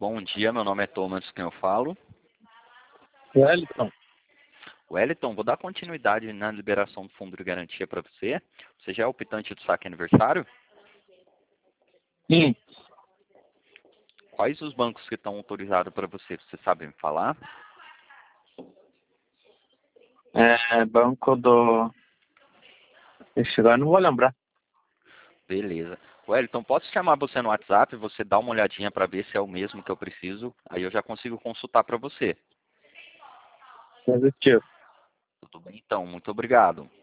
Bom dia, meu nome é Thomas, quem eu falo. Wellington. Wellington, vou dar continuidade na liberação do fundo de garantia para você. Você já é optante do saque aniversário? Sim. Quais os bancos que estão autorizados para você? Você sabe me falar? Banco do... Ixi, agora não vou lembrar. Beleza. Wellington, posso chamar você no WhatsApp e você dá uma olhadinha para ver se é o mesmo que eu preciso? Aí eu já consigo consultar para você. Positivo. Tudo bem, então. Muito obrigado.